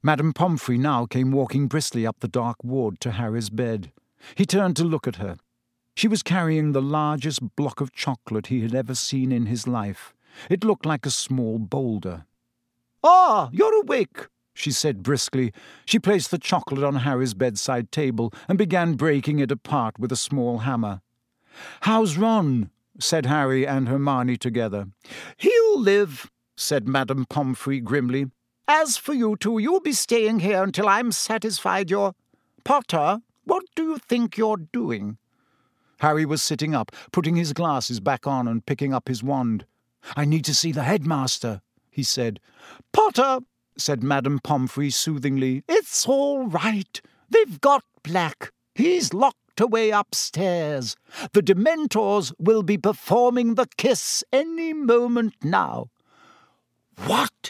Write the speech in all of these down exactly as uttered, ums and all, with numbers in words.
Madame Pomfrey now came walking briskly up the dark ward to Harry's bed. He turned to look at her. She was carrying the largest block of chocolate he had ever seen in his life. It looked like a small boulder. "Ah, you're awake," she said briskly. She placed the chocolate on Harry's bedside table and began breaking it apart with a small hammer. "How's Ron?" said Harry and Hermione together. "He'll live," said Madame Pomfrey grimly. "As for you two, you'll be staying here until I'm satisfied you're... Potter, what do you think you're doing?" Harry was sitting up, putting his glasses back on and picking up his wand. "I need to see the headmaster," he said. "Potter," said Madame Pomfrey soothingly, "it's all right. They've got Black. He's locked away upstairs. The Dementors will be performing the kiss any moment now." "What?"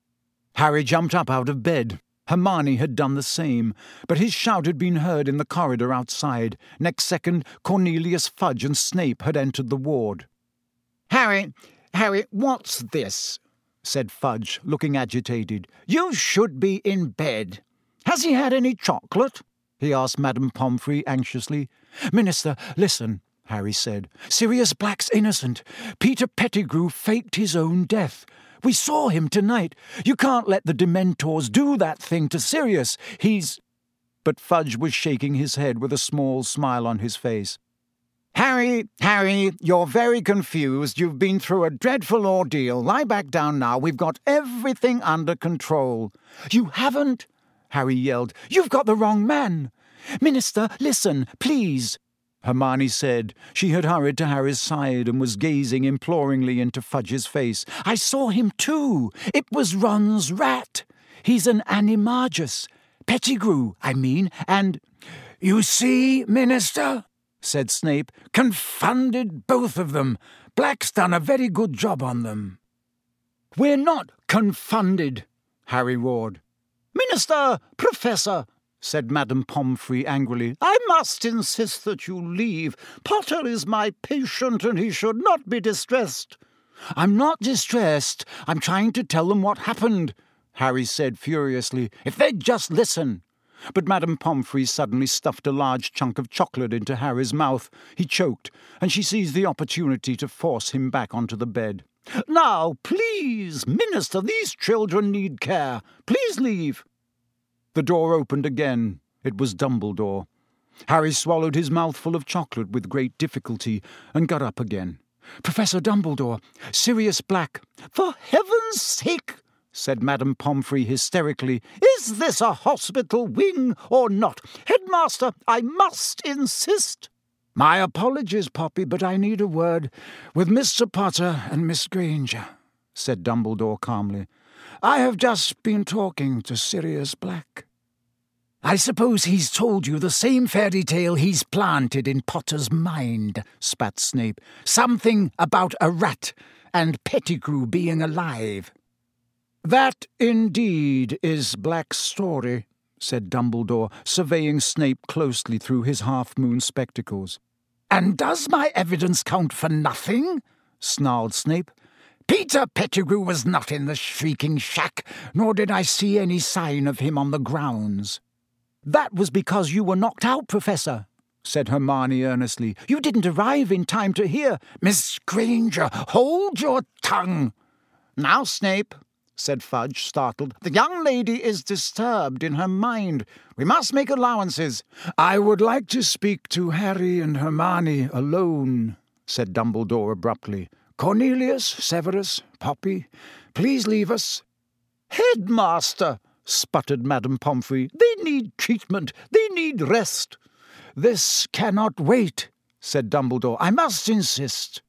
Harry jumped up out of bed. Hermione had done the same, but his shout had been heard in the corridor outside. Next second, Cornelius Fudge and Snape had entered the ward. "Harry, Harry, what's this?" said Fudge, looking agitated. "You should be in bed. Has he had any chocolate?" he asked Madame Pomfrey anxiously. "Minister, listen," Harry said. "Sirius Black's innocent. Peter Pettigrew faked his own death. We saw him tonight. You can't let the Dementors do that thing to Sirius. He's—" But Fudge was shaking his head with a small smile on his face. "Harry, Harry, you're very confused. You've been through a dreadful ordeal. Lie back down now. We've got everything under control." "You haven't," Harry yelled. "You've got the wrong man. Minister, listen, please." Hermione said. She had hurried to Harry's side and was gazing imploringly into Fudge's face. "I saw him too. It was Ron's rat. He's an animagus. Pettigrew, I mean, and—" "You see, Minister," said Snape. "Confounded both of them. Black's done a very good job on them." "We're not confounded," Harry roared. "Minister, Professor," said Madame Pomfrey angrily, "I must insist that you leave. Potter is my patient and he should not be distressed." "I'm not distressed. I'm trying to tell them what happened," Harry said furiously. "If they'd just listen." But Madame Pomfrey suddenly stuffed a large chunk of chocolate into Harry's mouth. He choked, and she seized the opportunity to force him back onto the bed. "Now, please, Minister, these children need care. Please leave." The door opened again. It was Dumbledore. Harry swallowed his mouthful of chocolate with great difficulty and got up again. "Professor Dumbledore, Sirius Black—" "For heaven's sake," said Madame Pomfrey hysterically, "is this a hospital wing or not? Headmaster, I must insist." "My apologies, Poppy, but I need a word with Mister Potter and Miss Granger," said Dumbledore calmly. "I have just been talking to Sirius Black." "I suppose he's told you the same fairy tale he's planted in Potter's mind," spat Snape. "Something about a rat and Pettigrew being alive." "That indeed is Black's story," said Dumbledore, surveying Snape closely through his half-moon spectacles. "And does my evidence count for nothing?" snarled Snape. "Peter Pettigrew was not in the shrieking shack, nor did I see any sign of him on the grounds." "That was because you were knocked out, Professor," said Hermione earnestly. "You didn't arrive in time to hear—" "Miss Granger, hold your tongue!" "Now, Snape," said Fudge, startled, "the young lady is disturbed in her mind. We must make allowances." "I would like to speak to Harry and Hermione alone," said Dumbledore abruptly. "Cornelius, Severus, Poppy, please leave us." "Headmaster," sputtered Madame Pomfrey, "they need treatment. They need rest." "This cannot wait," said Dumbledore. "I must insist."